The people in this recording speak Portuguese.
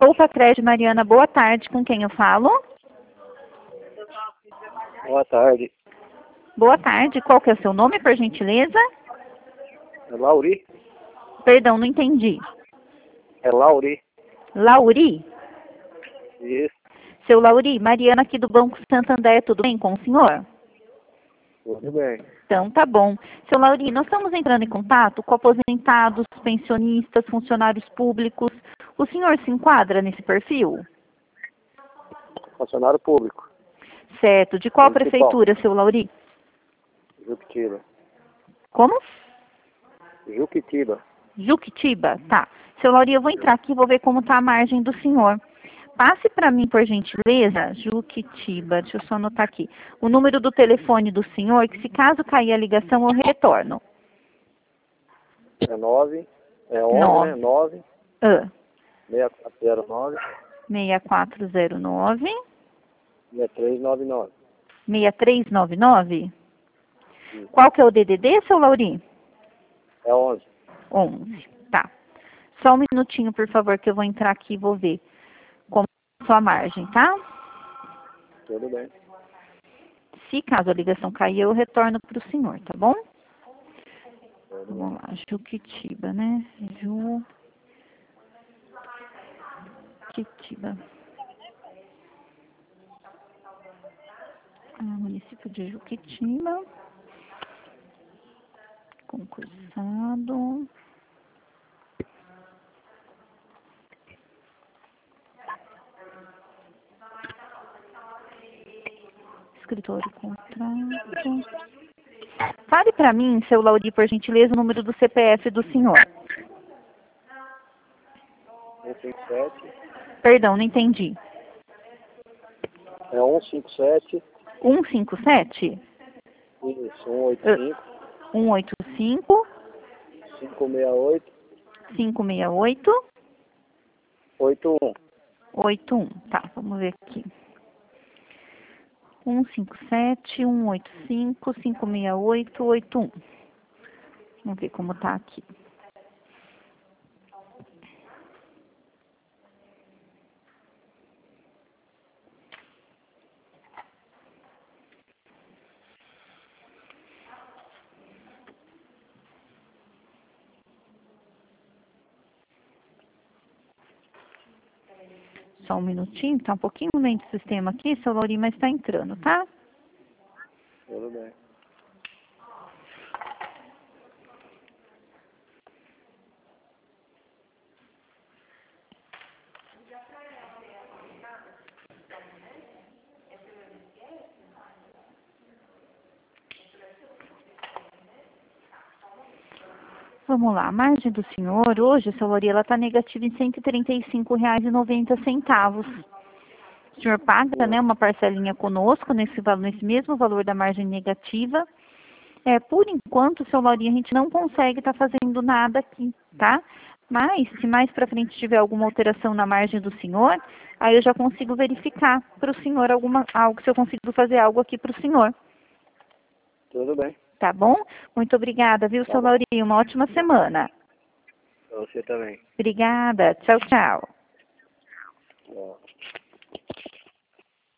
Roupa Crédito Mariana, boa tarde. Com quem eu falo? Boa tarde. Boa tarde. Qual que é o seu nome, por gentileza? É Lauri? Perdão, não entendi. É Lauri. Lauri? Isso, Seu Lauri, Mariana aqui do Banco Santander, tudo bem com o senhor? tudo bem. Então, tá bom. Seu Lauri, nós estamos entrando em contato com aposentados, pensionistas, funcionários públicos. O senhor se enquadra nesse perfil? Funcionário público. Certo. De qual Municipal. prefeitura, seu Lauri? Juquitiba. Como? Juquitiba. Juquitiba? Tá. Seu Lauri, eu vou entrar aqui e vou ver como está a margem do senhor. Passe para mim, por gentileza, Juquitiba, deixa eu só anotar aqui, o número do telefone do senhor, que se caso cair a ligação, eu retorno. É 9. É 11, Nove. né? 9. Ah, 6409. 6409 6399. 6399. Isso. Qual que é o DDD, seu Lauri? É 11. 11. Tá. Só um minutinho, por favor, que eu vou entrar aqui e vou ver como é a sua margem, tá? Tudo bem. Se caso a ligação cair, eu retorno para o senhor, tá bom? Tudo Vamos bem. lá, Juquitiba, né? Juquitiba. Município de Juquitiba. Concursado. Escritório contrato. Fale para mim, seu Lauri, por gentileza, o número do CPF do senhor. 157. Perdão, não entendi. É 157. 157? Isso, 185. 185 568. 568 81. 81. Tá, vamos ver aqui. 157 185 568 81. Vamos ver como tá aqui. Só um minutinho, tá um pouquinho lento o sistema aqui, seu Lauri, mas tá entrando, tá? Tudo bem. Vamos lá, a margem do senhor, hoje, seu Lauri, ela tá negativa em R$ 135,90. O senhor paga, né, uma parcelinha conosco nesse mesmo valor da margem negativa. Por enquanto, seu Lauri, a gente não consegue estar fazendo nada aqui, tá? Mas, se mais para frente tiver alguma alteração na margem do senhor, aí eu já consigo verificar para o senhor algo, se eu consigo fazer algo aqui para o senhor. Tudo bem. Tá bom? Muito obrigada, viu, Tá seu bom. Lauri? Uma ótima semana. Você também. Obrigada. Tchau, tchau. Tchau.